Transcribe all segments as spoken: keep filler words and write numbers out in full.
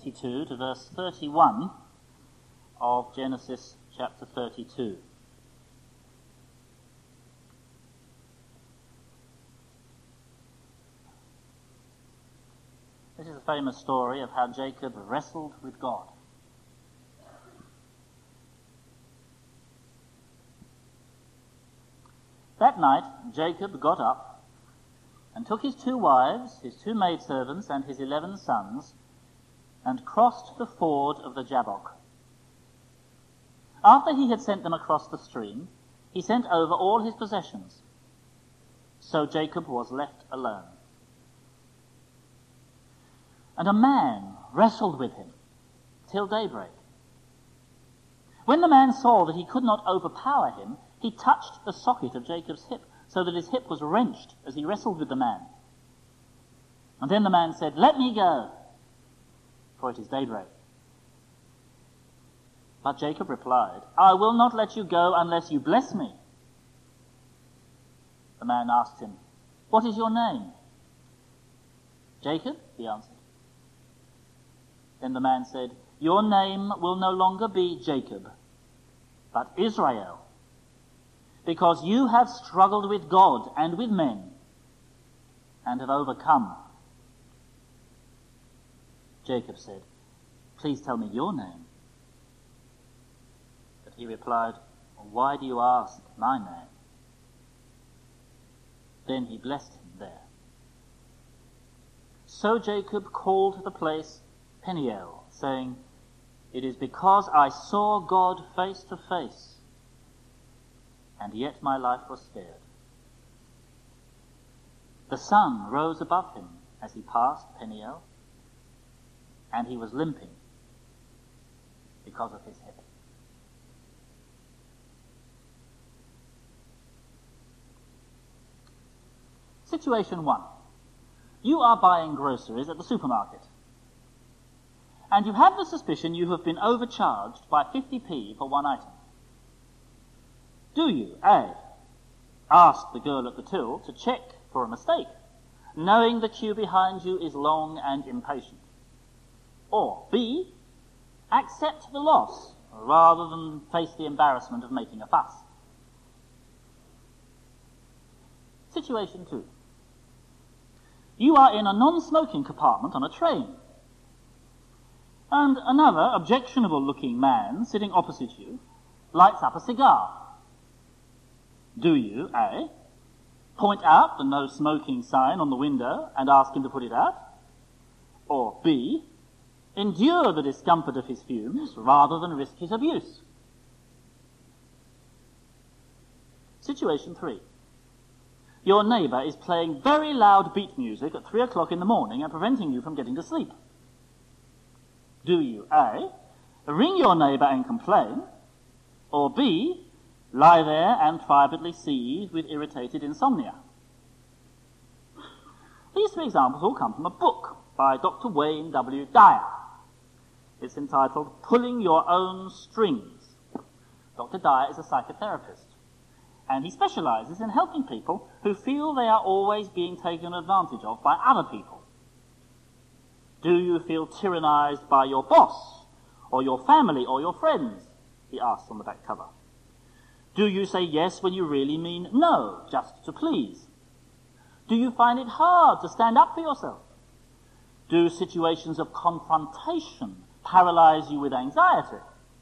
twenty-two to verse thirty-one of Genesis chapter thirty-two. This is a famous story of how Jacob wrestled with God. That night Jacob got up and took his two wives, his two maidservants, and his eleven sons, and crossed the ford of the Jabbok. After he had sent them across the stream, he sent over all his possessions. So Jacob was left alone. And a man wrestled with him till daybreak. When the man saw that he could not overpower him, he touched the socket of Jacob's hip, so that his hip was wrenched as he wrestled with the man. And then the man said, "Let me go, for it is daybreak." But Jacob replied, "I will not let you go unless you bless me." The man asked him, "What is your name?" "Jacob," he answered. Then the man said, "Your name will no longer be Jacob, but Israel, because you have struggled with God and with men, and have overcome." Jacob said, "Please tell me your name." But he replied, "Why do you ask my name?" Then he blessed him there. So Jacob called the place Peniel, saying, "It is because I saw God face to face, and yet my life was spared." The sun rose above him as he passed Peniel, and he was limping because of his hip. Situation one. You are buying groceries at the supermarket, and you have the suspicion you have been overcharged by fifty p for one item. Do you, A, ask the girl at the till to check for a mistake, knowing the queue behind you is long and impatient? Or B, accept the loss rather than face the embarrassment of making a fuss? Situation two. You are in a non-smoking compartment on a train, and another objectionable-looking man sitting opposite you lights up a cigar. Do you, A, point out the no smoking sign on the window and ask him to put it out? Or B, endure the discomfort of his fumes rather than risk his abuse? Situation three. Your neighbour is playing very loud beat music at three o'clock in the morning and preventing you from getting to sleep. Do you, A, ring your neighbour and complain? Or B, lie there and privately seethe with irritated insomnia? These three examples all come from a book by Doctor Wayne W. Dyer. It's entitled Pulling Your Own Strings. Doctor Dyer is a psychotherapist, and he specialises in helping people who feel they are always being taken advantage of by other people. Do you feel tyrannised by your boss, or your family, or your friends? He asks on the back cover. Do you say yes when you really mean no, just to please? Do you find it hard to stand up for yourself? Do situations of confrontation paralyse you with anxiety?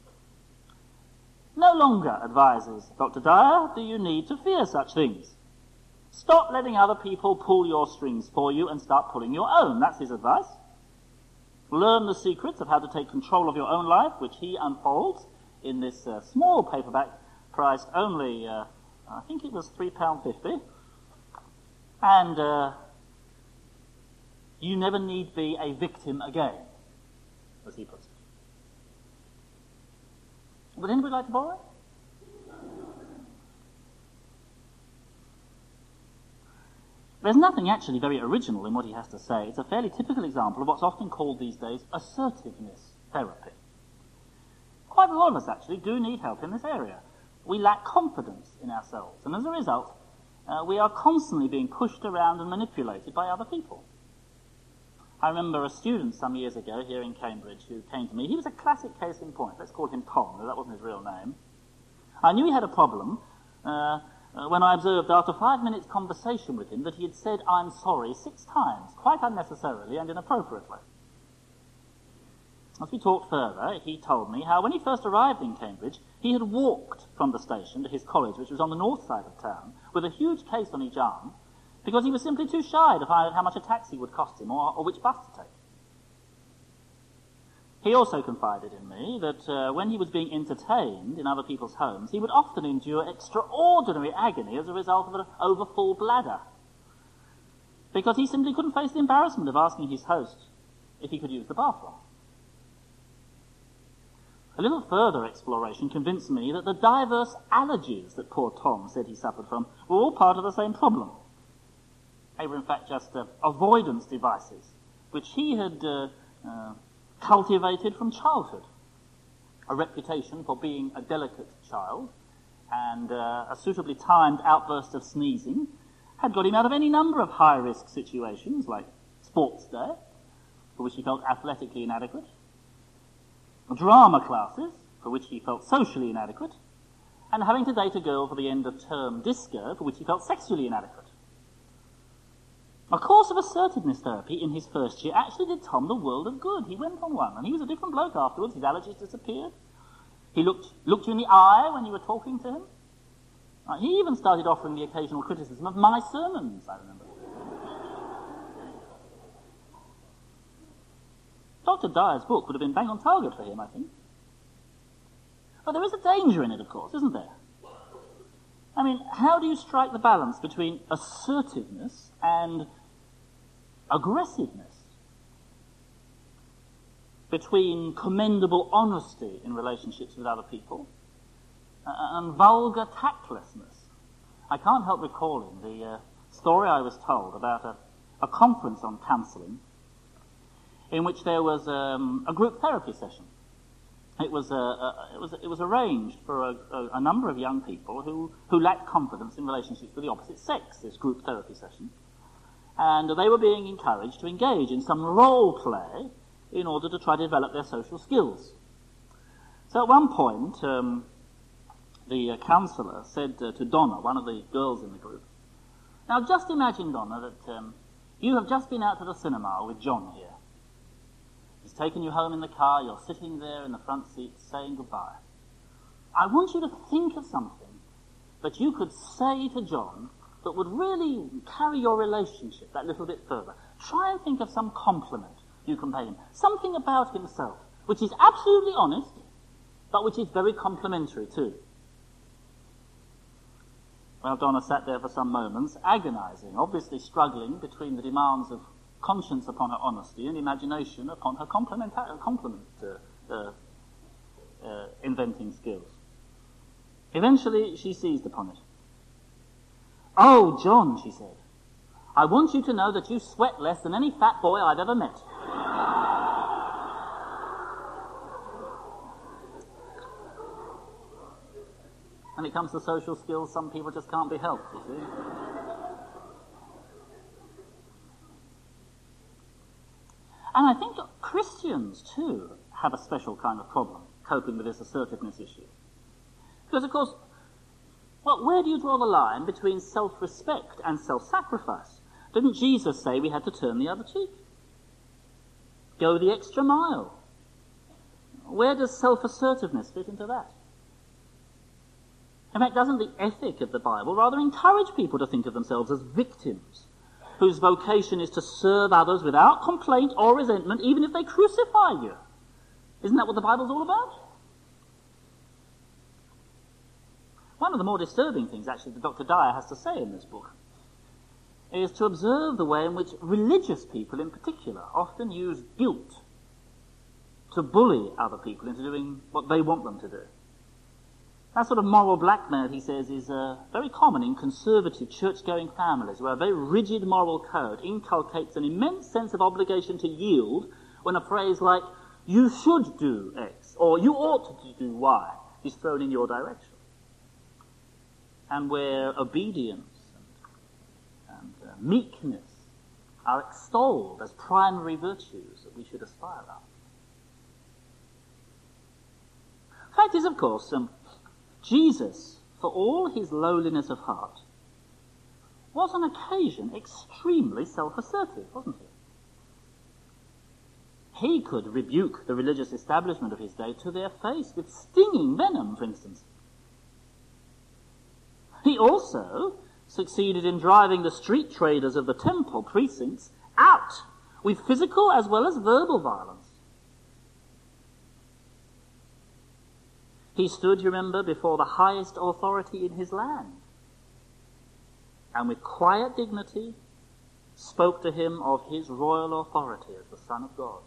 No longer, advises Doctor Dyer, do you need to fear such things. Stop letting other people pull your strings for you and start pulling your own. That's his advice. Learn the secrets of how to take control of your own life, which he unfolds in this uh, small paperback priced only, uh, I think it was three pounds fifty. And uh, you never need be a victim again, as he puts it. Would anybody like to borrow it? There's nothing actually very original in what he has to say. It's a fairly typical example of what's often called these days assertiveness therapy. Quite a lot of us actually do need help in this area. We lack confidence in ourselves, and as a result, uh, we are constantly being pushed around and manipulated by other people. I remember a student some years ago here in Cambridge who came to me. He was a classic case in point. Let's call him Tom, though that wasn't his real name. I knew he had a problem uh, when I observed after five minutes' conversation with him that he had said "I'm sorry" six times, quite unnecessarily and inappropriately. As we talked further, he told me how when he first arrived in Cambridge, he had walked from the station to his college, which was on the north side of town, with a huge case on each arm, because he was simply too shy to find out how much a taxi would cost him or, or which bus to take. He also confided in me that uh, when he was being entertained in other people's homes, he would often endure extraordinary agony as a result of an overfull bladder, because he simply couldn't face the embarrassment of asking his host if he could use the bathroom. A little further exploration convinced me that the diverse allergies that poor Tom said he suffered from were all part of the same problem. They were in fact just uh, avoidance devices, which he had uh, uh, cultivated from childhood. A reputation for being a delicate child and uh, a suitably timed outburst of sneezing had got him out of any number of high-risk situations, like sports day, for which he felt athletically inadequate, drama classes, for which he felt socially inadequate, and having to date a girl for the end-of-term disco, for which he felt sexually inadequate. A course of assertiveness therapy in his first year actually did Tom the world of good. He went on one, and he was a different bloke afterwards. His allergies disappeared. He looked, looked you in the eye when you were talking to him. Uh, he even started offering the occasional criticism of my sermons, I remember. Doctor Dyer's book would have been bang on target for him, I think. But there is a danger in it, of course, isn't there? I mean, how do you strike the balance between assertiveness and aggressiveness? Between commendable honesty in relationships with other people and vulgar tactlessness? I can't help recalling the uh, story I was told about a, a conference on counselling in which there was um, a group therapy session. It was, uh, uh, it was, it was arranged for a, a, a number of young people who, who lacked confidence in relationships with the opposite sex, this group therapy session. And they were being encouraged to engage in some role play in order to try to develop their social skills. So at one point, um, the uh, counsellor said uh, to Donna, one of the girls in the group, "Now just imagine, Donna, that um, you have just been out to the cinema with John here. He's taken you home in the car, you're sitting there in the front seat saying goodbye. I want you to think of something that you could say to John that would really carry your relationship that little bit further. Try and think of some compliment you can pay him, something about himself, which is absolutely honest, but which is very complimentary too." Well, Donna sat there for some moments, agonizing, obviously struggling between the demands of conscience upon her honesty and imagination upon her compliment, compliment uh, uh, uh, inventing skills. Eventually, she seized upon it. "Oh, John," she said, "I want you to know that you sweat less than any fat boy I've ever met." When it comes to social skills, some people just can't be helped, you see. And I think Christians, too, have a special kind of problem coping with this assertiveness issue. Because, of course, well, where do you draw the line between self-respect and self-sacrifice? Didn't Jesus say we had to turn the other cheek? Go the extra mile. Where does self-assertiveness fit into that? In fact, doesn't the ethic of the Bible rather encourage people to think of themselves as victims, whose vocation is to serve others without complaint or resentment, even if they crucify you? Isn't that what the Bible's all about? One of the more disturbing things, actually, that Doctor Dyer has to say in this book is to observe the way in which religious people in particular often use guilt to bully other people into doing what they want them to do. That sort of moral blackmail, he says, is uh, very common in conservative church-going families, where a very rigid moral code inculcates an immense sense of obligation to yield when a phrase like, "you should do X," or "you ought to do Y," is thrown in your direction. And where obedience and, and uh, meekness are extolled as primary virtues that we should aspire after. Fact is, of course, um, Jesus, for all his lowliness of heart, was on occasion extremely self-assertive, wasn't he? He could rebuke the religious establishment of his day to their face with stinging venom, for instance. He also succeeded in driving the street traders of the temple precincts out with physical as well as verbal violence. He stood, you remember, before the highest authority in his land, and with quiet dignity spoke to him of his royal authority as the Son of God.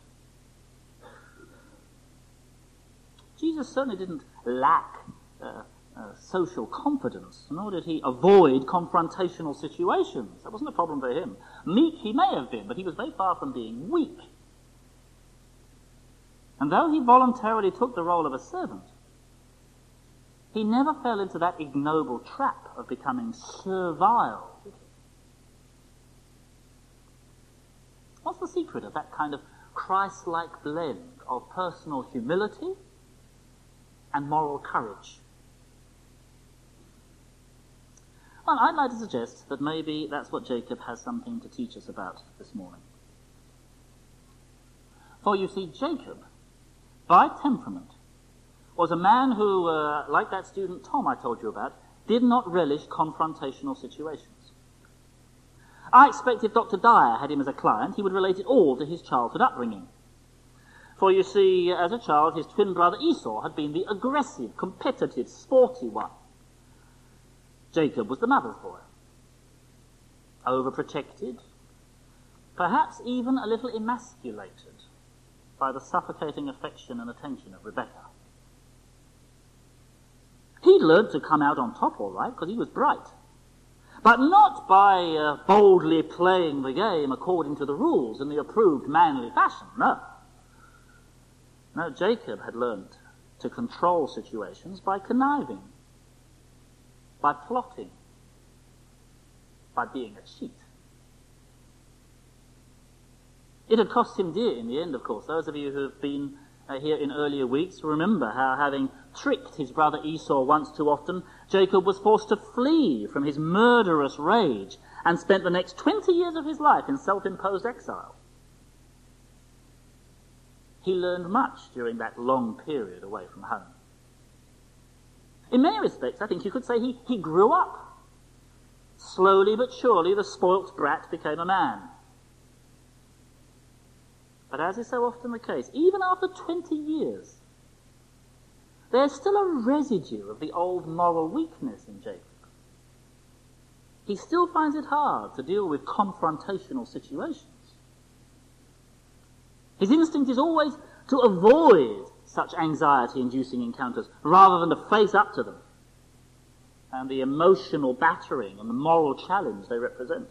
Jesus certainly didn't lack uh, uh, social confidence, nor did he avoid confrontational situations. That wasn't a problem for him. Meek he may have been, but he was very far from being weak. And though he voluntarily took the role of a servant, he never fell into that ignoble trap of becoming servile. What's the secret of that kind of Christ-like blend of personal humility and moral courage? Well, I'd like to suggest that maybe that's what Jacob has something to teach us about this morning. For you see, Jacob, by temperament, was a man who, uh, like that student Tom I told you about, did not relish confrontational situations. I expect if Doctor Dyer had him as a client, he would relate it all to his childhood upbringing. For you see, as a child, his twin brother Esau had been the aggressive, competitive, sporty one. Jacob was the mother's boy. Overprotected, perhaps even a little emasculated by the suffocating affection and attention of Rebekah. He'd learned to come out on top all right, because he was bright. But not by uh, boldly playing the game according to the rules in the approved manly fashion, no. No, Jacob had learned to control situations by conniving, by plotting, by being a cheat. It had cost him dear in the end, of course. Those of you who have been uh, here in earlier weeks remember how, having tricked his brother Esau once too often, Jacob was forced to flee from his murderous rage and spent the next twenty years of his life in self-imposed exile. He learned much during that long period away from home. In many respects, I think you could say he, he grew up. Slowly but surely, the spoilt brat became a man. But as is so often the case, even after twenty years, there's still a residue of the old moral weakness in Jacob. He still finds it hard to deal with confrontational situations. His instinct is always to avoid such anxiety-inducing encounters rather than to face up to them and the emotional battering and the moral challenge they represent.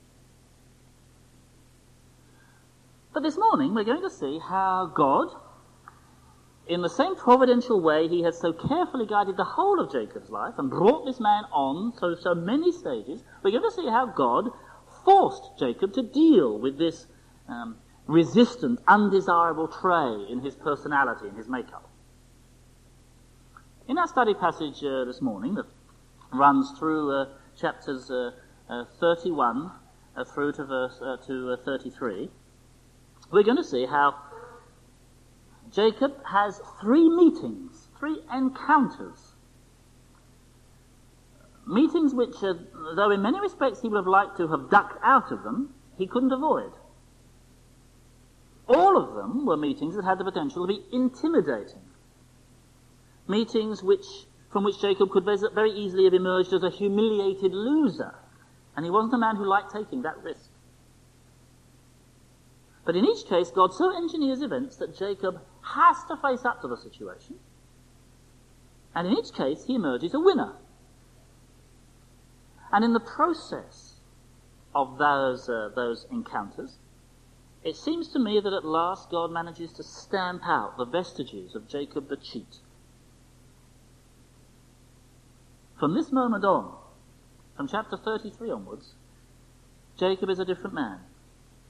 But this morning we're going to see how God, in the same providential way he has so carefully guided the whole of Jacob's life and brought this man on through so many stages, we're going to see how God forced Jacob to deal with this um, resistant, undesirable trait in his personality, in his makeup. In our study passage uh, this morning that runs through uh, chapters uh, uh, thirty-one uh, through to verse uh, to uh, thirty-three, we're going to see how Jacob has three meetings, three encounters. Meetings which, uh, though in many respects he would have liked to have ducked out of them, he couldn't avoid. All of them were meetings that had the potential to be intimidating. Meetings which, from which Jacob could very easily have emerged as a humiliated loser. And he wasn't a man who liked taking that risk. But in each case, God so engineers events that Jacob has to face up to the situation. And in each case, he emerges a winner. And in the process of those, uh, those encounters, it seems to me that at last God manages to stamp out the vestiges of Jacob the cheat. From this moment on, from chapter thirty-three onwards, Jacob is a different man.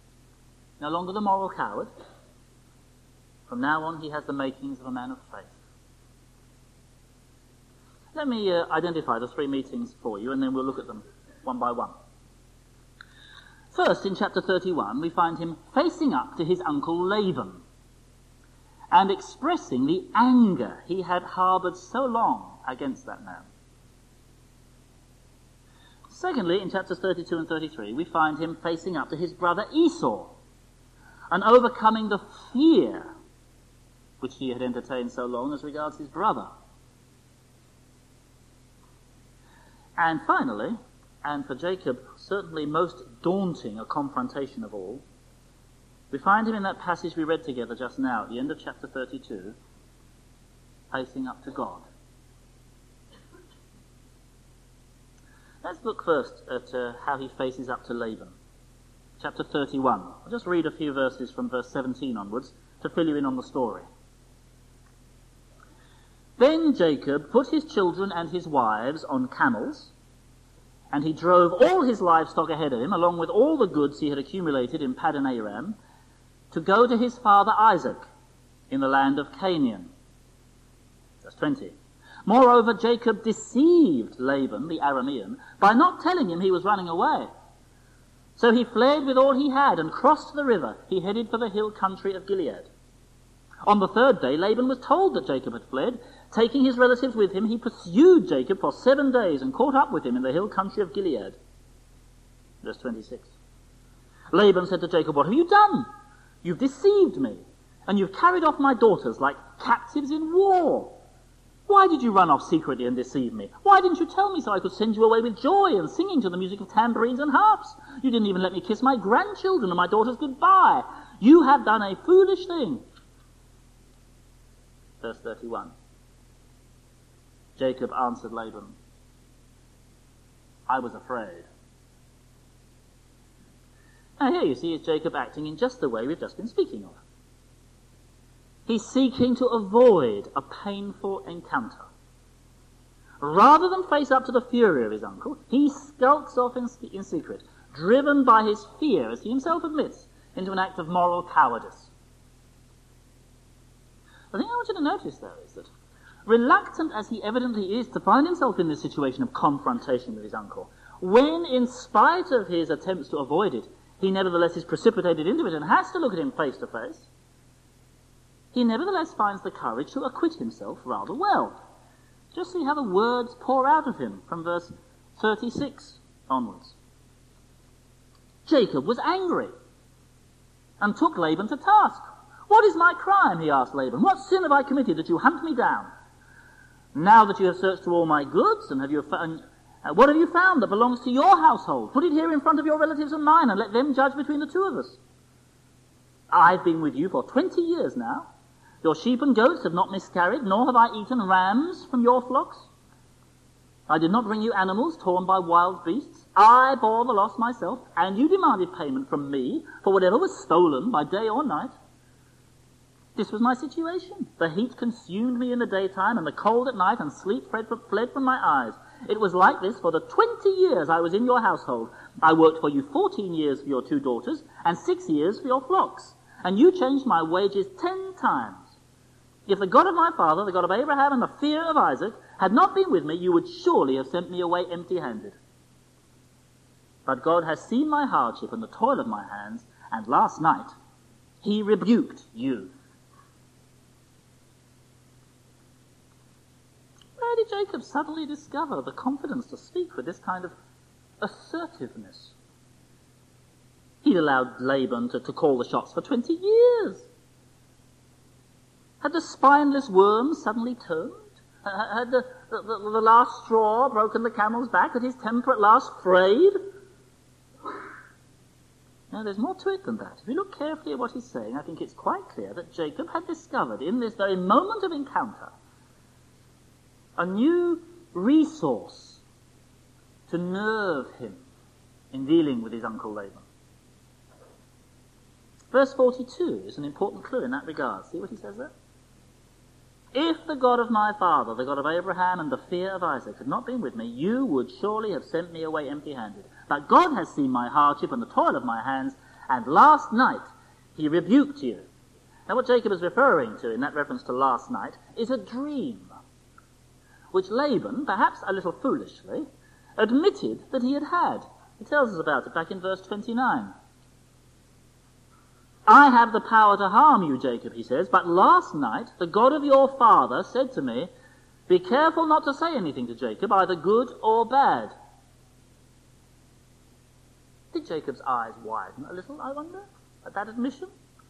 no longer the moral coward. From now on, he has the makings of a man of faith. Let me uh, identify the three meetings for you, and then we'll look at them one by one. First, in chapter thirty-one, we find him facing up to his uncle Laban and expressing the anger he had harboured so long against that man. Secondly, in chapters thirty-two and thirty-three, we find him facing up to his brother Esau and overcoming the fear which he had entertained so long as regards his brother. And finally, and for Jacob certainly most daunting a confrontation of all, we find him in that passage we read together just now, at the end of chapter thirty-two, facing up to God. Let's look first at uh, how he faces up to Laban. Chapter thirty-one. I'll just read a few verses from verse seventeen onwards to fill you in on the story. Then Jacob put his children and his wives on camels, and he drove all his livestock ahead of him, along with all the goods he had accumulated in Paddan Aram, to go to his father Isaac in the land of Canaan. Verse twenty. Moreover, Jacob deceived Laban, the Aramean, by not telling him he was running away. So he fled with all he had and crossed the river. He headed for the hill country of Gilead. On the third day, Laban was told that Jacob had fled. Taking his relatives with him, he pursued Jacob for seven days and caught up with him in the hill country of Gilead. Verse twenty-six. Laban said to Jacob, "What have you done? You've deceived me, and you've carried off my daughters like captives in war. Why did you run off secretly and deceive me? Why didn't you tell me so I could send you away with joy and singing to the music of tambourines and harps? You didn't even let me kiss my grandchildren and my daughters goodbye. You have done a foolish thing." Verse thirty-one. Jacob answered Laban, "I was afraid." Now here you see is Jacob acting in just the way we've just been speaking of. He's seeking to avoid a painful encounter. Rather than face up to the fury of his uncle, he skulks off in, in secret, driven by his fear, as he himself admits, into an act of moral cowardice. The thing I want you to notice, though, is that reluctant as he evidently is to find himself in this situation of confrontation with his uncle, when, in spite of his attempts to avoid it, he nevertheless is precipitated into it and has to look at him face to face, he nevertheless finds the courage to acquit himself rather well. Just see how the words pour out of him from verse thirty-six onwards. Jacob was angry and took Laban to task. "What is my crime?" he asked Laban. "What sin have I committed that you hunt me down? Now that you have searched through all my goods, and have you found, uh, what have you found that belongs to your household? Put it here in front of your relatives and mine, and let them judge between the two of us. I've been with you for twenty years now. Your sheep and goats have not miscarried, nor have I eaten rams from your flocks. I did not bring you animals torn by wild beasts. I bore the loss myself, and you demanded payment from me for whatever was stolen by day or night. This was my situation. The heat consumed me in the daytime, and the cold at night, and sleep fled from my eyes. It was like this for the twenty years I was in your household. I worked for you fourteen years for your two daughters, and six years for your flocks. And you changed my wages ten times. If the God of my father, the God of Abraham, and the fear of Isaac had not been with me, you would surely have sent me away empty-handed. But God has seen my hardship and the toil of my hands, and last night he rebuked you." Where did Jacob suddenly discover the confidence to speak with this kind of assertiveness? He'd allowed Laban to, to call the shots for twenty years. Had the spineless worm suddenly turned? Had the, the, the, the last straw broken the camel's back? Had his temper at last frayed? Now, there's more to it than that. If you look carefully at what he's saying, I think it's quite clear that Jacob had discovered in this very moment of encounter a new resource to nerve him in dealing with his uncle Laban. Verse forty-two is an important clue in that regard. See what he says there? "If the God of my father, the God of Abraham, and the fear of Isaac had not been with me, you would surely have sent me away empty-handed. But God has seen my hardship and the toil of my hands, and last night He rebuked you. Now what Jacob is referring to in that reference to last night is a dream, which Laban, perhaps a little foolishly, admitted that he had had. He tells us about it back in verse twenty-nine. I have the power to harm you, Jacob, he says, but last night the God of your father said to me, be careful not to say anything to Jacob, either good or bad. Did Jacob's eyes widen a little, I wonder, at that admission?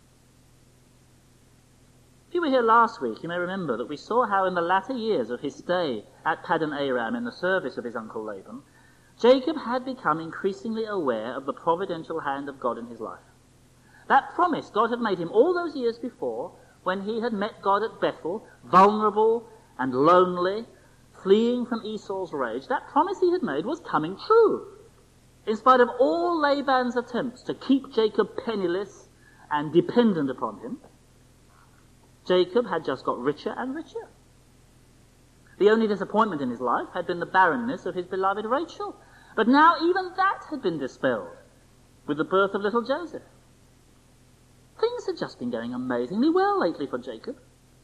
If you were here last week, you may remember that we saw how in the latter years of his stay at Paddan Aram in the service of his uncle Laban, Jacob had become increasingly aware of the providential hand of God in his life. That promise God had made him all those years before, when he had met God at Bethel, vulnerable and lonely, fleeing from Esau's rage, that promise he had made was coming true. In spite of all Laban's attempts to keep Jacob penniless and dependent upon him, Jacob had just got richer and richer. The only disappointment in his life had been the barrenness of his beloved Rachel. But now even that had been dispelled with the birth of little Joseph. Things had just been going amazingly well lately for Jacob.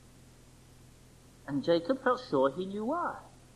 And Jacob felt sure he knew why.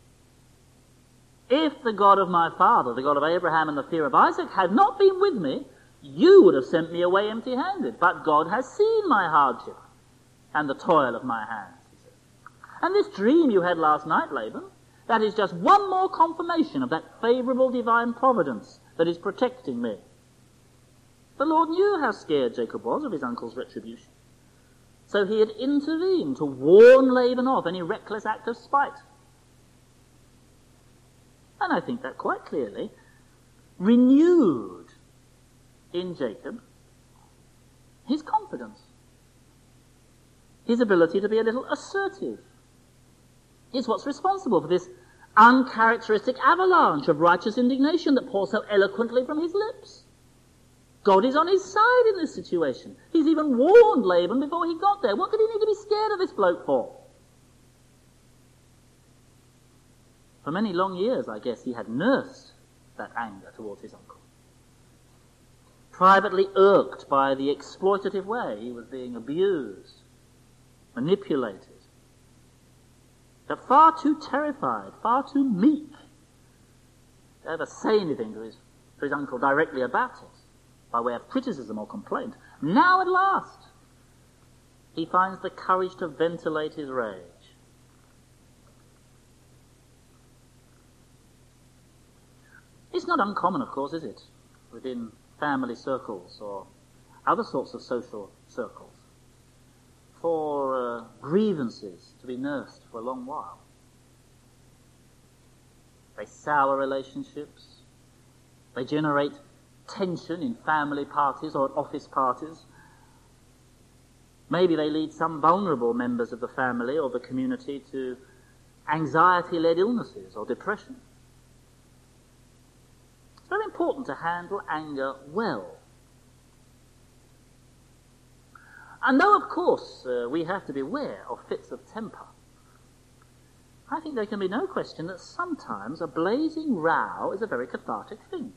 If the God of my father, the God of Abraham and the fear of Isaac, had not been with me, you would have sent me away empty-handed. But God has seen my hardship and the toil of my hands, he said. And this dream you had last night, Laban, that is just one more confirmation of that favourable divine providence that is protecting me. The Lord knew how scared Jacob was of his uncle's retribution. So he had intervened to warn Laban off any reckless act of spite. And I think that quite clearly renewed in Jacob his confidence, his ability to be a little assertive. It's what's responsible for this uncharacteristic avalanche of righteous indignation that pours so eloquently from his lips. God is on his side in this situation. He's even warned Laban before he got there. What did he need to be scared of this bloke for? For many long years, I guess, he had nursed that anger towards his uncle. Privately irked by the exploitative way he was being abused, manipulated. But far too terrified, far too meek to ever say anything to his, to his uncle directly about it, by way of criticism or complaint. Now at last, he finds the courage to ventilate his rage. It's not uncommon, of course, is it, within family circles or other sorts of social circles, for uh, grievances to be nursed for a long while. They sour relationships. They generate tension in family parties or at office parties. Maybe they lead some vulnerable members of the family or the community to anxiety-led illnesses or depression. It's very important to handle anger well. And though, of course, uh, we have to beware of fits of temper, I think there can be no question that sometimes a blazing row is a very cathartic thing.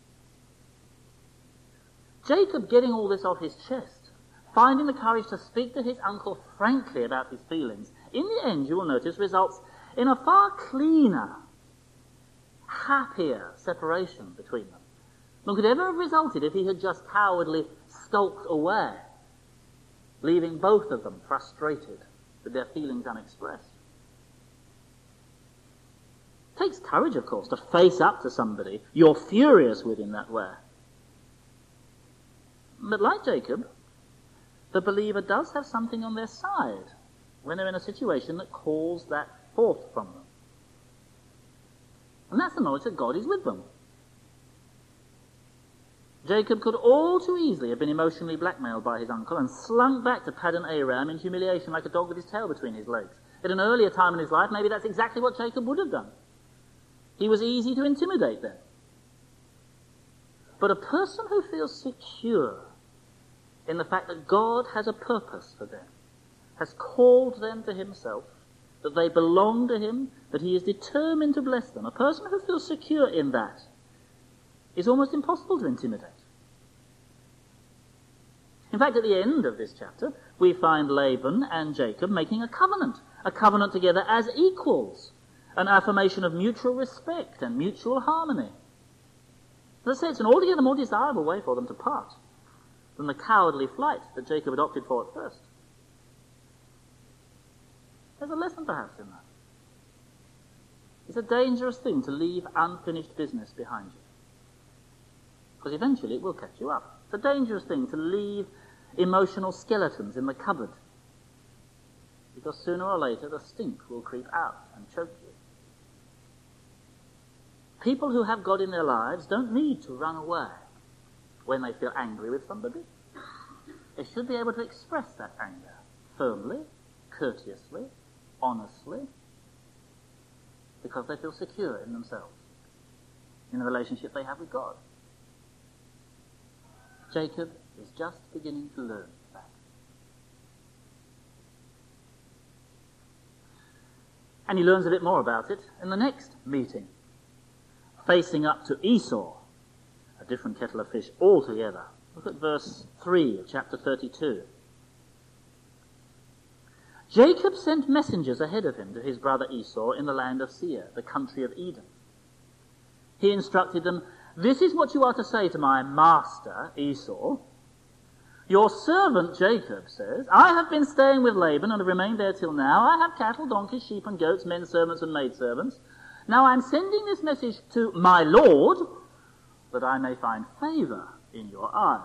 Jacob getting all this off his chest, finding the courage to speak to his uncle frankly about his feelings, in the end, you will notice, results in a far cleaner, happier separation between them than could ever have resulted if he had just cowardly skulked away, leaving both of them frustrated with their feelings unexpressed. It takes courage, of course, to face up to somebody you're furious with in that way. But like Jacob, the believer does have something on their side when they're in a situation that calls that forth from them. And that's the knowledge that God is with them. Jacob could all too easily have been emotionally blackmailed by his uncle and slunk back to Paddan Aram in humiliation like a dog with his tail between his legs. At an earlier time in his life, maybe that's exactly what Jacob would have done. He was easy to intimidate then. But a person who feels secure in the fact that God has a purpose for them, has called them to himself, that they belong to him, that he is determined to bless them, a person who feels secure in that is almost impossible to intimidate. In fact, at the end of this chapter, we find Laban and Jacob making a covenant, a covenant together as equals, an affirmation of mutual respect and mutual harmony. As I say, it's an altogether more desirable way for them to part than the cowardly flight that Jacob had opted for at first. There's a lesson perhaps in that. It's a dangerous thing to leave unfinished business behind you, because eventually it will catch you up. It's a dangerous thing to leave emotional skeletons in the cupboard, because sooner or later the stink will creep out and choke you. People who have God in their lives don't need to run away when they feel angry with somebody. They should be able to express that anger firmly, courteously, honestly, because they feel secure in themselves, in the relationship they have with God. Jacob is just beginning to learn that. And he learns a bit more about it in the next meeting, facing up to Esau, a different kettle of fish altogether. Look at verse three of chapter thirty-two. Jacob sent messengers ahead of him to his brother Esau in the land of Seir, the country of Edom. He instructed them, "This is what you are to say to my master Esau. Your servant Jacob says, I have been staying with Laban and have remained there till now. I have cattle, donkeys, sheep and goats, men servants and maidservants. Now I'm sending this message to my Lord, that I may find favour in your eyes."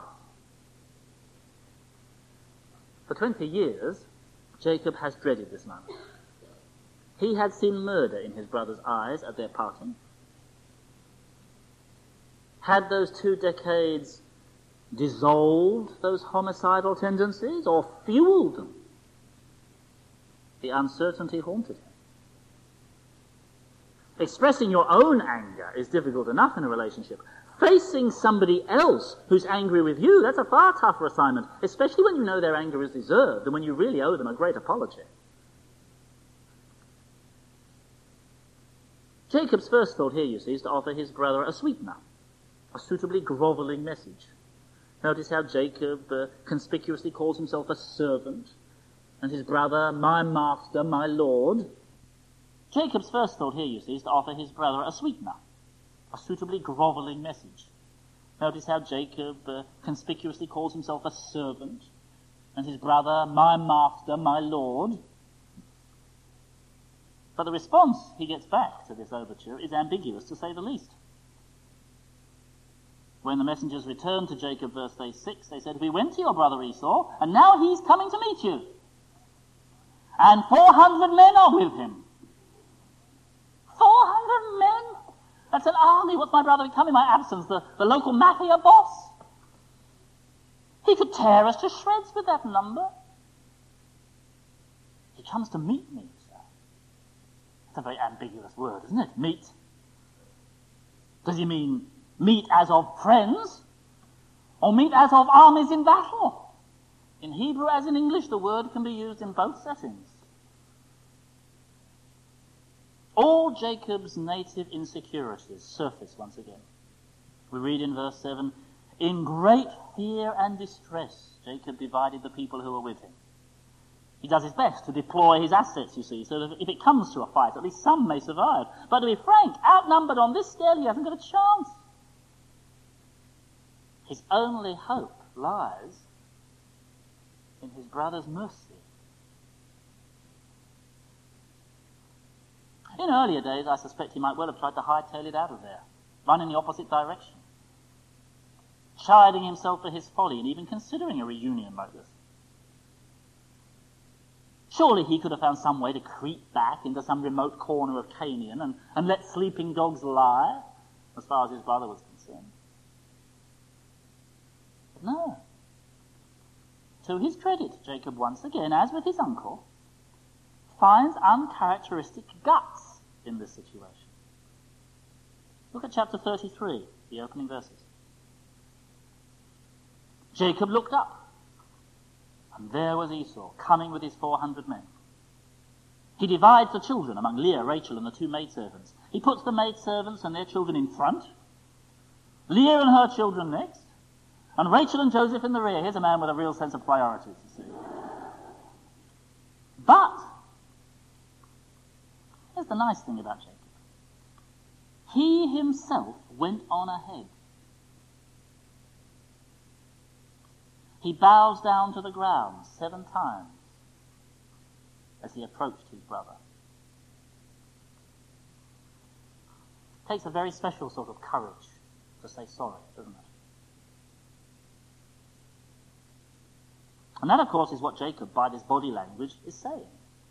For twenty years, Jacob has dreaded this moment. He had seen murder in his brother's eyes at their parting. Had those two decades dissolved those homicidal tendencies or fueled them? The uncertainty haunted him. Expressing your own anger is difficult enough in a relationship. Facing somebody else who's angry with you, that's a far tougher assignment, especially when you know their anger is deserved and when you really owe them a great apology. Jacob's first thought here, you see, is to offer his brother a sweetener, a suitably grovelling message. Notice how Jacob uh, conspicuously calls himself a servant, and his brother, my master, my lord. Jacob's first thought here, you see, is to offer his brother a sweetener, a suitably grovelling message. Notice how Jacob uh, conspicuously calls himself a servant, and his brother, my master, my lord. But the response he gets back to this overture is ambiguous, to say the least. When the messengers returned to Jacob, verse six, they said, "We went to your brother Esau, and now he's coming to meet you. And four hundred men are with him." Four hundred men? That's an army. What's my brother become in my absence? The, the local mafia boss? He could tear us to shreds with that number. He comes to meet me, sir. It's a very ambiguous word, isn't it? Meet. Does he mean meet as of friends? Or meet as of armies in battle? In Hebrew as in English, the word can be used in both settings. All Jacob's native insecurities surface once again. We read in verse seven, "In great fear and distress, Jacob divided the people who were with him." He does his best to deploy his assets, you see, so that if it comes to a fight, at least some may survive. But to be frank, outnumbered on this scale, he hasn't got a chance. His only hope lies in his brother's mercy. In earlier days, I suspect he might well have tried to hightail it out of there, run in the opposite direction, chiding himself for his folly and even considering a reunion like this. Surely he could have found some way to creep back into some remote corner of Canaan and, and let sleeping dogs lie, as far as his brother was concerned. But no. To his credit, Jacob once again, as with his uncle, finds uncharacteristic guts in this situation. Look at chapter thirty-three, the opening verses. Jacob looked up, and there was Esau, coming with his four hundred men. He divides the children among Leah, Rachel, and the two maidservants. He puts the maidservants and their children in front, Leah and her children next, And Rachel and Joseph in the rear. Here's a man with a real sense of priorities, you see. But, here's the nice thing about Jacob. He himself went on ahead. He bows down to the ground seven times as he approached his brother. It takes a very special sort of courage to say sorry, doesn't it? And that, of course, is what Jacob, by this body language, is saying.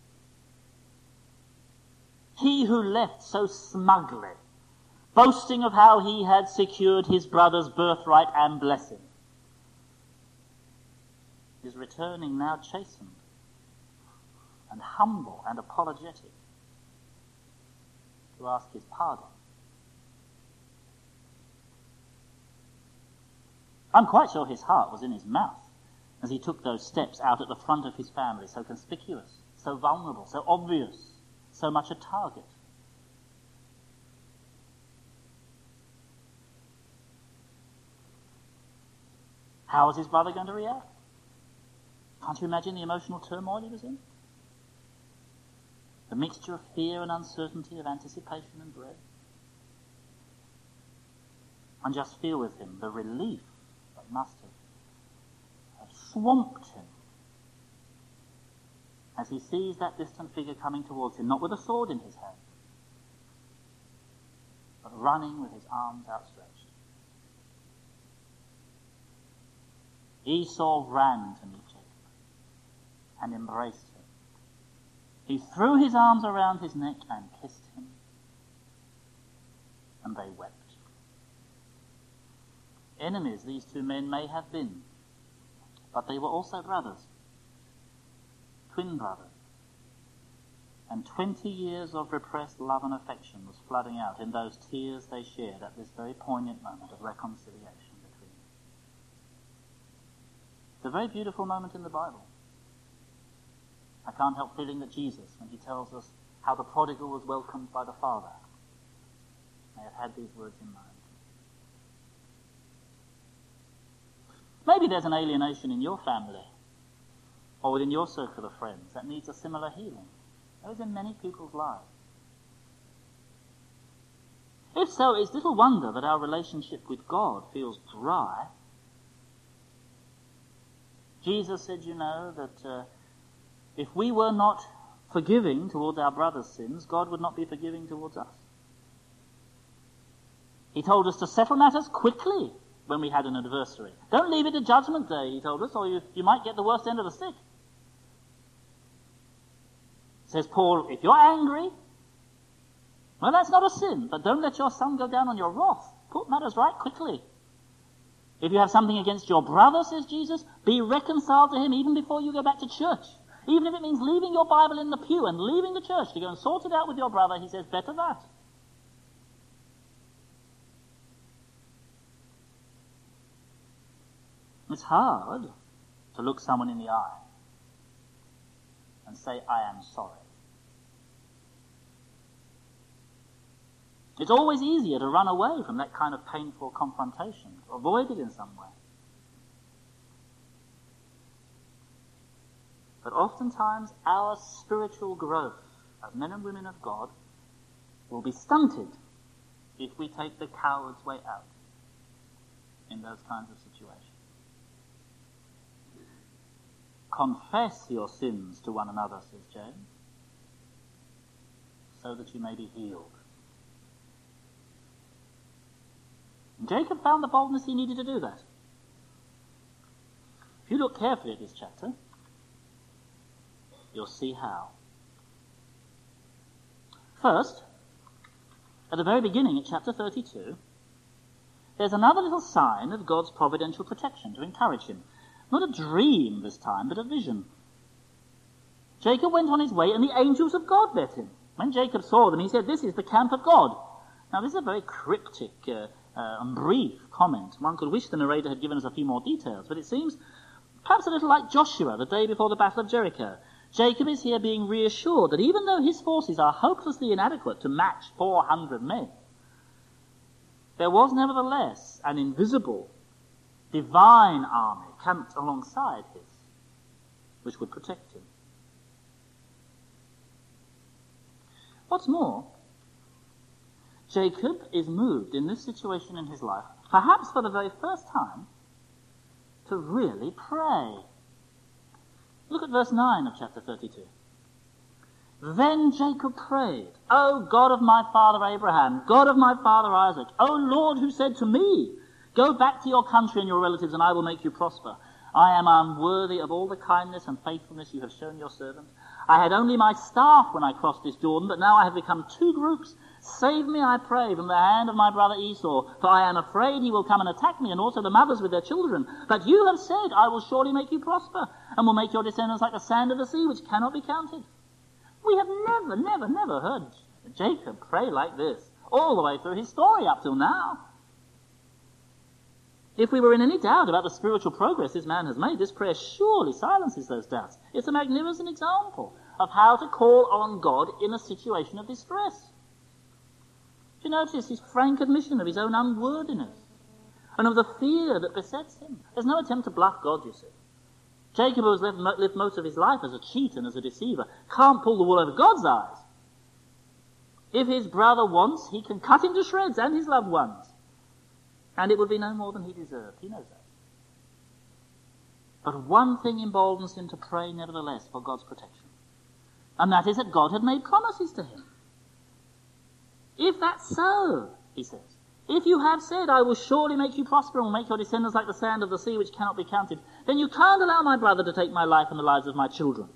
He who left so smugly, boasting of how he had secured his brother's birthright and blessing, is returning now chastened and humble and apologetic to ask his pardon. I'm quite sure his heart was in his mouth as he took those steps out at the front of his family, so conspicuous, so vulnerable, so obvious, so much a target. How was his brother going to react? Can't you imagine the emotional turmoil he was in? The mixture of fear and uncertainty, of anticipation and dread. And just feel with him the relief that must have, have swamped him as he sees that distant figure coming towards him, not with a sword in his hand, but running with his arms outstretched. Esau ran to meet Jacob and embraced him. He threw his arms around his neck and kissed him, and they wept. Enemies these two men may have been, but they were also brothers, twin brothers, and twenty years of repressed love and affection was flooding out in those tears they shared at this very poignant moment of reconciliation between them. It's a very beautiful moment in the Bible. I can't help feeling that Jesus, when he tells us how the prodigal was welcomed by the Father, may have had these words in mind. Maybe there's an alienation in your family or within your circle of friends that needs a similar healing. That is in many people's lives. If so, it's little wonder that our relationship with God feels dry. Jesus said, you know, that uh, if we were not forgiving towards our brother's sins, God would not be forgiving towards us. He told us to settle matters quickly when we had an adversary. Don't leave it to Judgment Day, he told us, or you, you might get the worst end of the stick. Says Paul, if you're angry, well, that's not a sin, but don't let your sun go down on your wrath. Put matters right quickly. If you have something against your brother, says Jesus, be reconciled to him even before you go back to church. Even if it means leaving your Bible in the pew and leaving the church to go and sort it out with your brother, he says, better that. It's hard to look someone in the eye and say, I am sorry. It's always easier to run away from that kind of painful confrontation, to avoid it in some way. But oftentimes our spiritual growth as men and women of God will be stunted if we take the coward's way out in those kinds of situations. Confess your sins to one another, says James, so that you may be healed. And Jacob found the boldness he needed to do that. If you look carefully at this chapter, you'll see how. First, at the very beginning, at chapter thirty-two, there's another little sign of God's providential protection to encourage him. Not a dream this time, but a vision. Jacob went on his way, and the angels of God met him. When Jacob saw them, he said, this is the camp of God. Now, this is a very cryptic uh, uh, and brief comment. One could wish the narrator had given us a few more details, but it seems perhaps a little like Joshua, the day before the Battle of Jericho. Jacob is here being reassured that even though his forces are hopelessly inadequate to match four hundred men, there was nevertheless an invisible, divine army camped alongside his, which would protect him. What's more, Jacob is moved in this situation in his life, perhaps for the very first time, to really pray. Look at verse nine of chapter thirty-two. Then Jacob prayed, O God of my father Abraham, God of my father Isaac, O Lord, who said to me, go back to your country and your relatives, and I will make you prosper. I am unworthy of all the kindness and faithfulness you have shown your servant. I had only my staff when I crossed this Jordan, but now I have become two groups. Save me, I pray, from the hand of my brother Esau, for I am afraid he will come and attack me, and also the mothers with their children. But you have said, I will surely make you prosper, and will make your descendants like the sand of the sea, which cannot be counted. We have never, never, never heard Jacob pray like this, all the way through his story up till now. If we were in any doubt about the spiritual progress this man has made, this prayer surely silences those doubts. It's a magnificent example of how to call on God in a situation of distress. Do you notice his frank admission of his own unworthiness and of the fear that besets him? There's no attempt to bluff God, you see. Jacob, who has lived, lived most of his life as a cheat and as a deceiver, can't pull the wool over God's eyes. If his brother wants, he can cut him to shreds and his loved ones. And it would be no more than he deserved. He knows that. But one thing emboldens him to pray nevertheless for God's protection. And that is that God had made promises to him. If that's so, he says, if you have said, I will surely make you prosper and will make your descendants like the sand of the sea which cannot be counted, then you can't allow my brother to take my life and the lives of my children.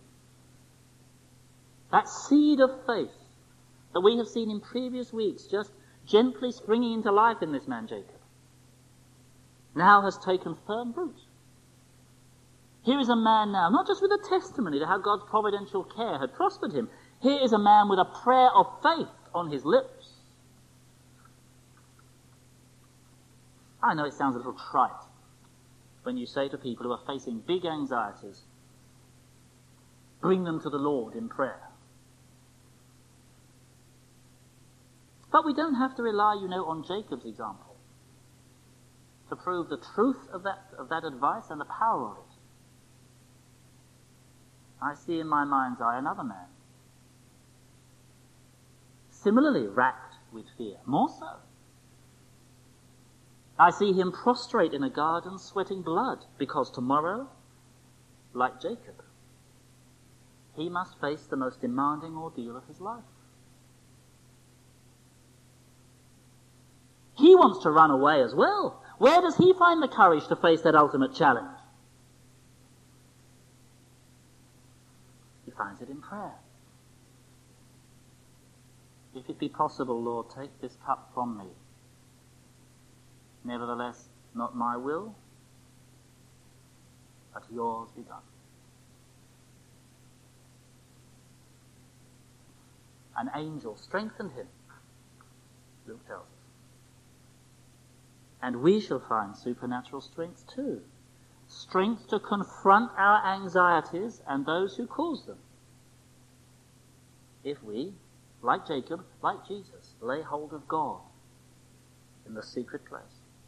That seed of faith that we have seen in previous weeks just gently springing into life in this man Jacob now has taken firm root. Here is a man now, not just with a testimony to how God's providential care had prospered him. Here is a man with a prayer of faith on his lips. I know it sounds a little trite when you say to people who are facing big anxieties, bring them to the Lord in prayer. But we don't have to rely, you know, on Jacob's example to prove the truth of that, of that advice and the power of it. I see in my mind's eye another man, similarly racked with fear, more so. I see him prostrate in a garden sweating blood, because tomorrow, like Jacob, he must face the most demanding ordeal of his life. He wants to run away as well. Where does he find the courage to face that ultimate challenge? He finds it in prayer. If it be possible, Lord, take this cup from me. Nevertheless, not my will, but yours be done. An angel strengthened him, Luke tells us. And we shall find supernatural strength too. Strength to confront our anxieties and those who cause them. If we, like Jacob, like Jesus, lay hold of God in the secret place.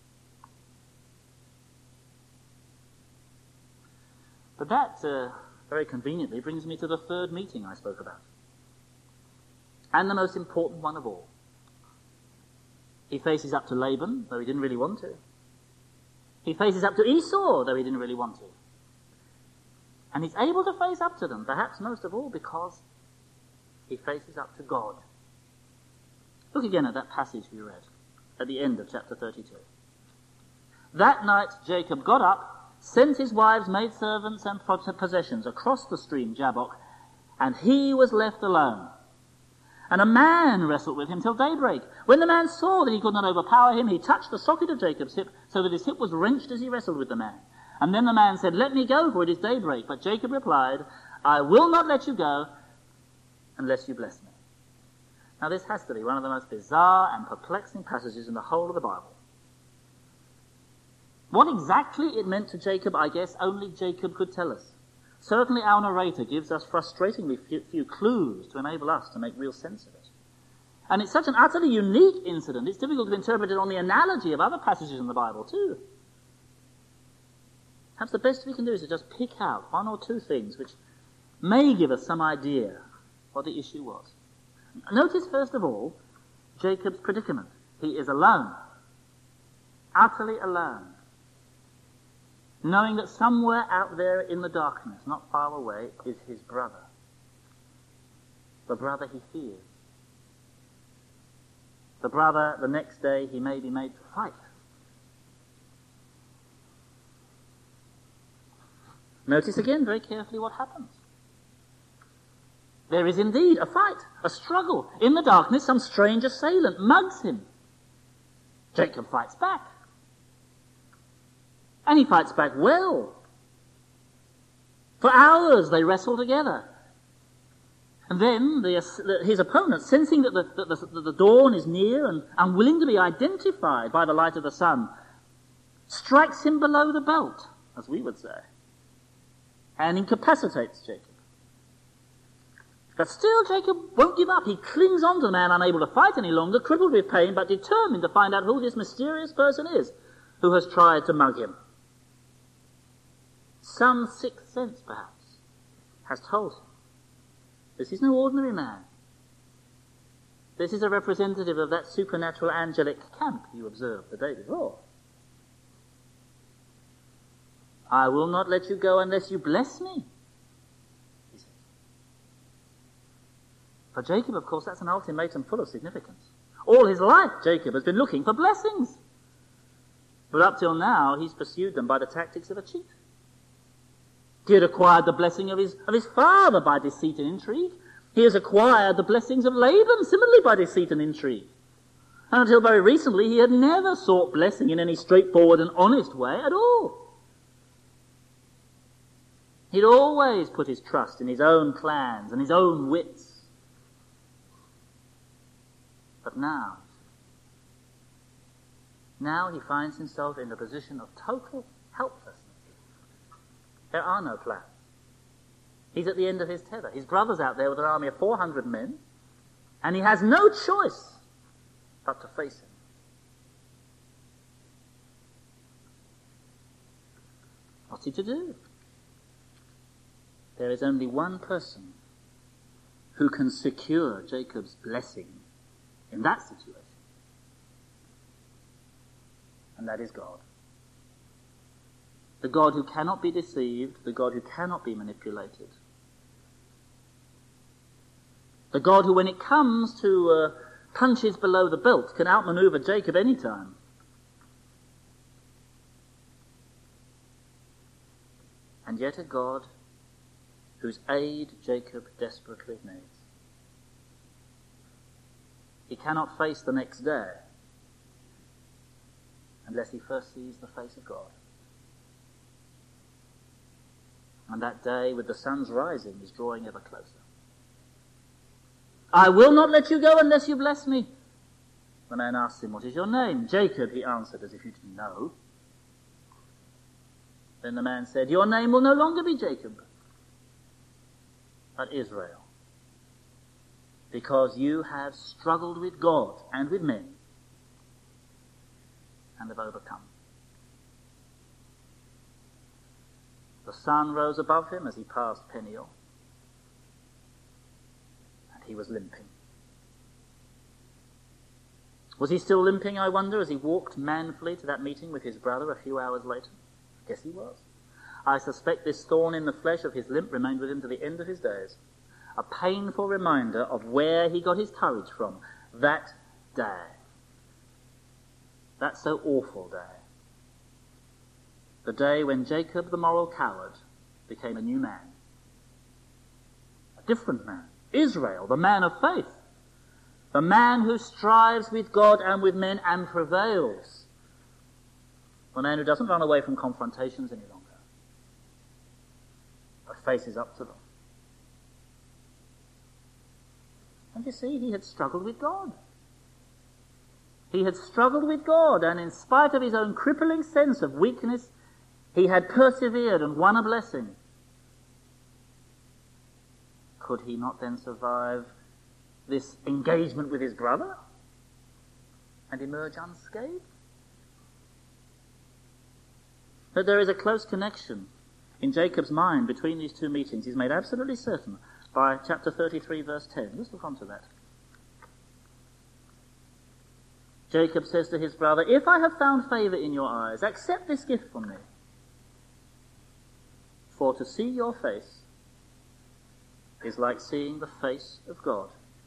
But that uh, very conveniently brings me to the third meeting I spoke about. And the most important one of all. He faces up to Laban, though he didn't really want to. He faces up to Esau, though he didn't really want to. And he's able to face up to them, perhaps most of all because he faces up to God. Look again at that passage we read at the end of chapter thirty-two. That night Jacob got up, sent his wives, maidservants, and possessions across the stream Jabbok, and he was left alone. And a man wrestled with him till daybreak. When the man saw that he could not overpower him, he touched the socket of Jacob's hip, so that his hip was wrenched as he wrestled with the man. And then the man said, let me go, for it is daybreak. But Jacob replied, I will not let you go unless you bless me. Now this has to be one of the most bizarre and perplexing passages in the whole of the Bible. What exactly it meant to Jacob, I guess only Jacob could tell us. Certainly our narrator gives us frustratingly few, few clues to enable us to make real sense of it. And it's such an utterly unique incident, it's difficult to interpret it on the analogy of other passages in the Bible too. Perhaps the best we can do is to just pick out one or two things which may give us some idea what the issue was. Notice, first of all, Jacob's predicament. He is alone, utterly alone, knowing that somewhere out there in the darkness, not far away, is his brother, the brother he fears, the brother the next day he may be made to fight. Notice again very carefully what happens. There is indeed a fight, a struggle. In the darkness, some strange assailant mugs him. Jacob fights back. And he fights back well. For hours they wrestle together. And then the, his opponent, sensing that the, that the, that the dawn is near and unwilling to be identified by the light of the sun, strikes him below the belt, as we would say, and incapacitates Jacob. But still Jacob won't give up. He clings on to the man, unable to fight any longer, crippled with pain, but determined to find out who this mysterious person is who has tried to mug him. Some sixth sense, perhaps, has told him this is no ordinary man. This is a representative of that supernatural angelic camp you observed the day before. I will not let you go unless you bless me, he says. For Jacob, of course, that's an ultimatum full of significance. All his life, Jacob has been looking for blessings. But up till now, he's pursued them by the tactics of a cheat. He had acquired the blessing of his, of his father by deceit and intrigue. He has acquired the blessings of Laban similarly by deceit and intrigue. And until very recently, he had never sought blessing in any straightforward and honest way at all. He'd always put his trust in his own plans and his own wits. But now, now he finds himself in a position of total helplessness. There are no plans. He's at the end of his tether. His brother's out there with an army of four hundred men, and he has no choice but to face him. What's he to do? There is only one person who can secure Jacob's blessing in that situation, and that is God. The God who cannot be deceived, the God who cannot be manipulated. The God who, when it comes to uh, punches below the belt, can outmaneuver Jacob any time. And yet a God whose aid Jacob desperately needs. He cannot face the next day unless he first sees the face of God. And that day, with the sun's rising, is drawing ever closer. I will not let you go unless you bless me. The man asked him, what is your name? Jacob, he answered, as if you didn't know. Then the man said, your name will no longer be Jacob, but Israel, because you have struggled with God and with men and have overcome. The sun rose above him as he passed Peniel, and he was limping. Was he still limping, I wonder, as he walked manfully to that meeting with his brother a few hours later? I guess he was. I suspect this thorn in the flesh of his limp remained with him to the end of his days, a painful reminder of where he got his courage from that day, that so awful day. The day when Jacob, the moral coward, became a new man. A different man. Israel, the man of faith. The man who strives with God and with men and prevails. The man who doesn't run away from confrontations any longer, but faces up to them. And you see, he had struggled with God. He had struggled with God, and in spite of his own crippling sense of weakness, he had persevered and won a blessing. Could he not then survive this engagement with his brother and emerge unscathed? that there is a close connection in Jacob's mind between these two meetings is made absolutely certain by chapter thirty-three, verse ten. Let's look on to that. Jacob says to his brother, "If I have found favour in your eyes, accept this gift from me. For to see your face is like seeing the face of God."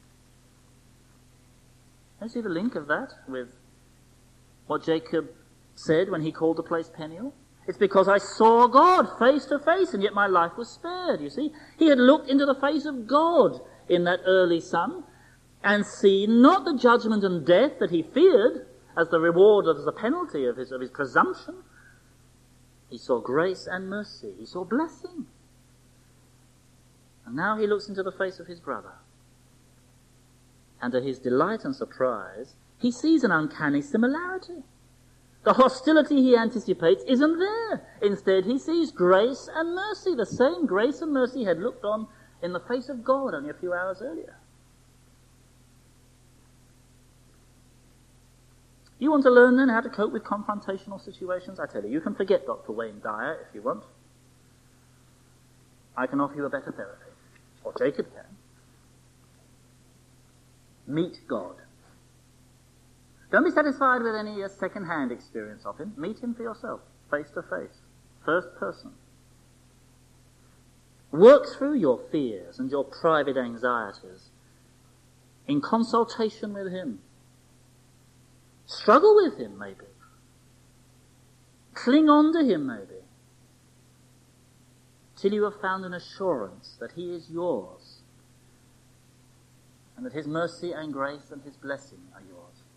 You see the link of that with what Jacob said when he called the place Peniel? It's because I saw God face to face, and yet my life was spared, you see. He had looked into the face of God in that early son, and seen not the judgment and death that he feared as the reward, as the penalty of his, of his presumption. He saw grace and mercy. He saw blessing. And now he looks into the face of his brother. And to his delight and surprise, he sees an uncanny similarity. The hostility he anticipates isn't there. Instead, he sees grace and mercy, the same grace and mercy he had looked on in the face of God only a few hours earlier. You want to learn then how to cope with confrontational situations? I tell you, you can forget Doctor Wayne Dyer if you want. I can offer you a better therapy. Or Jacob can. Meet God. Don't be satisfied with any uh, second-hand experience of him. Meet him for yourself, face to face, first person. Work through your fears and your private anxieties in consultation with him. Struggle with him, maybe. Cling on to him, maybe. Till you have found an assurance that he is yours, and that his mercy and grace and his blessing are yours.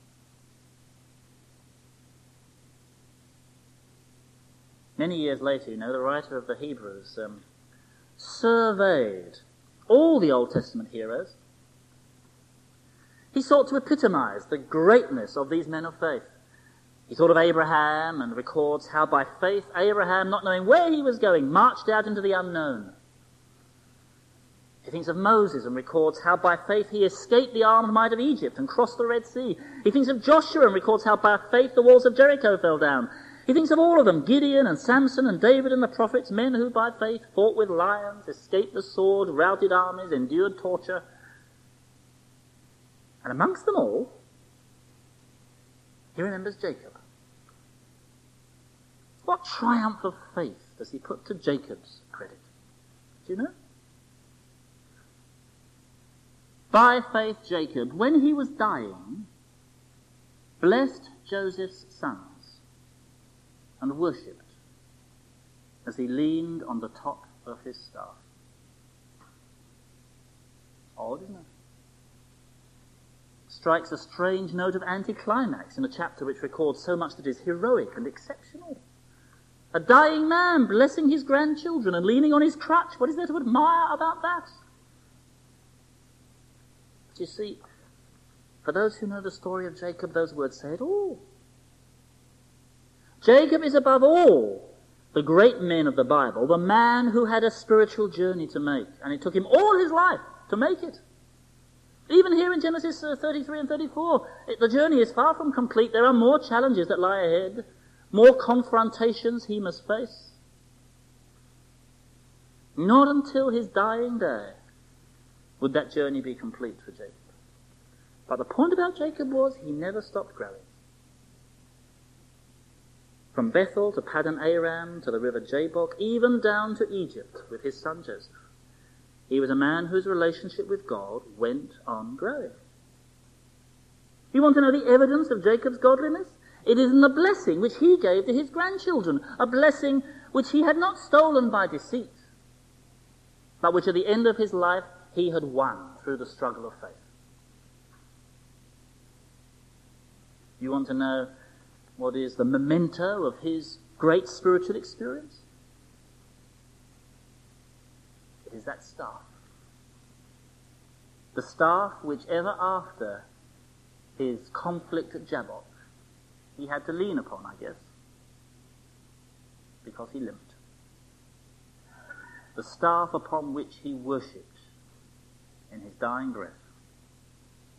Many years later, you know, the writer of the Hebrews um, surveyed all the Old Testament heroes. He sought to epitomize the greatness of these men of faith. He thought of Abraham and records how by faith Abraham, not knowing where he was going, marched out into the unknown. He thinks of Moses and records how by faith he escaped the armed might of Egypt and crossed the Red Sea. He thinks of Joshua and records how by faith the walls of Jericho fell down. He thinks of all of them, Gideon and Samson and David and the prophets, men who by faith fought with lions, escaped the sword, routed armies, endured torture. And amongst them all, he remembers Jacob. What triumph of faith does he put to Jacob's credit? Do you know? By faith, Jacob, when he was dying, blessed Joseph's sons and worshipped as he leaned on the top of his staff. Odd, isn't it? Strikes a strange note of anticlimax in a chapter which records so much that is heroic and exceptional. A dying man blessing his grandchildren and leaning on his crutch. What is there to admire about that? But you see, for those who know the story of Jacob, those words say it all. Jacob is above all the great men of the Bible, the man who had a spiritual journey to make, and it took him all his life to make it. Even here in Genesis thirty-three and thirty-four, it, the journey is far from complete. There are more challenges that lie ahead, more confrontations he must face. Not until his dying day would that journey be complete for Jacob. But the point about Jacob was he never stopped growing. From Bethel to Paddan Aram to the river Jabbok, even down to Egypt with his son Joseph. He was a man whose relationship with God went on growing. You want to know the evidence of Jacob's godliness? It is in the blessing which he gave to his grandchildren, a blessing which he had not stolen by deceit, but which at the end of his life he had won through the struggle of faith. You want to know what is the memento of his great spiritual experience? It is that staff. The staff which ever after his conflict at Jabbok he had to lean upon, I guess, because he limped. The staff upon which he worshipped in his dying breath.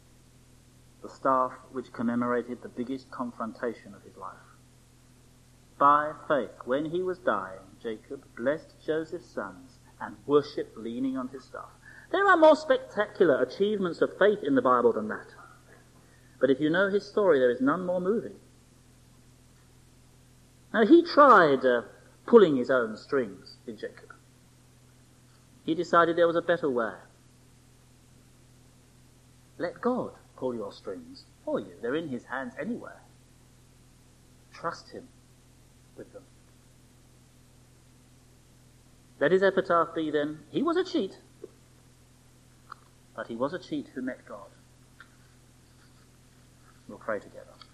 The staff which commemorated the biggest confrontation of his life. By faith, when he was dying, Jacob blessed Joseph's sons and worshipped leaning on his staff. There are more spectacular achievements of faith in the Bible than that. But if you know his story, there is none more moving. Now, he tried uh, pulling his own strings, did Jacob. He decided there was a better way. Let God pull your strings for you. They're in his hands anyway. Trust him with them. Let his epitaph be then, he was a cheat, but he was a cheat who met God. We'll pray together.